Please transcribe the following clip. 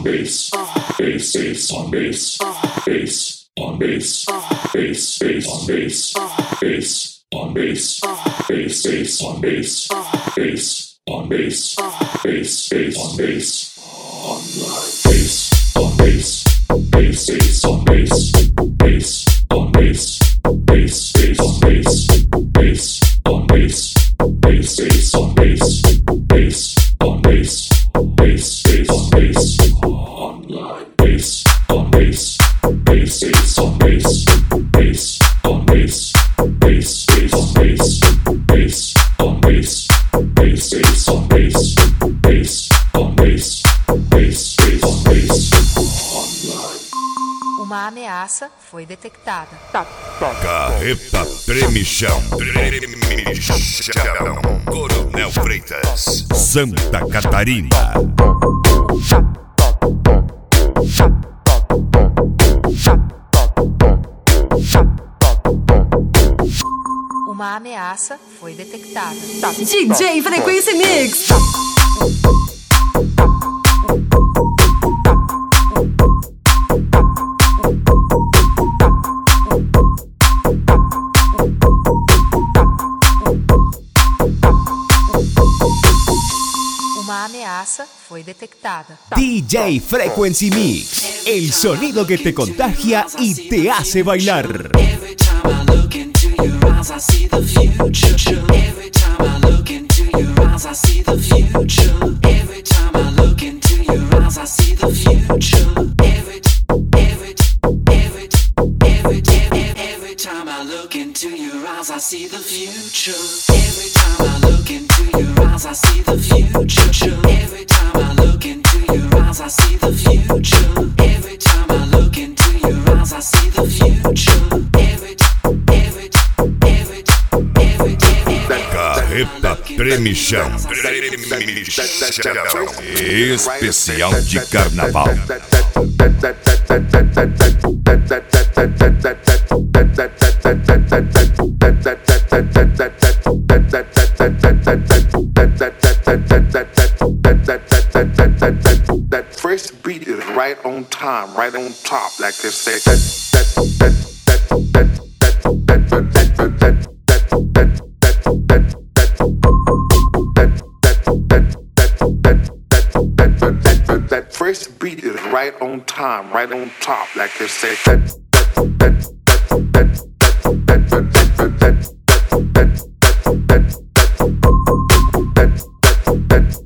on bass, bass on bass, bass on bass, bass on bass, bass on bass, bass on bass, bass on bass, bass on bass, bass on bass, bass on bass, bass on bass, bass on bass, bass on bass, bass on bass, bass on bass, bass on bass, online bass on bass, bass on bass, bass on bass, bass on bass, bass on bass, bass on bass, bass on bass, bass on bass, online. Uma ameaça foi detectada. Carreta Tremichão. Coronel Freitas, Santa Catarina. Uma ameaça foi detectada. DJ Frequência Mix. Uma ameaça foi detectada. DJ Frequency Mix, el sonido que te contagia y te hace bailar. Every time I look into your eyes, I see the future. Every time I look into your eyes, I see the future. Every time I look into your eyes, I see the future. Every time I look into your eyes, I see the future. Every time I look into your eyes, I see the future. Every time I look into your eyes, I see the future. Every time I look into your eyes, I see the future. Carreta Tremichão. Especial de carnaval. That first beat is right on time, right on top, like they say. That first beat is right on time, right on top, like they say. That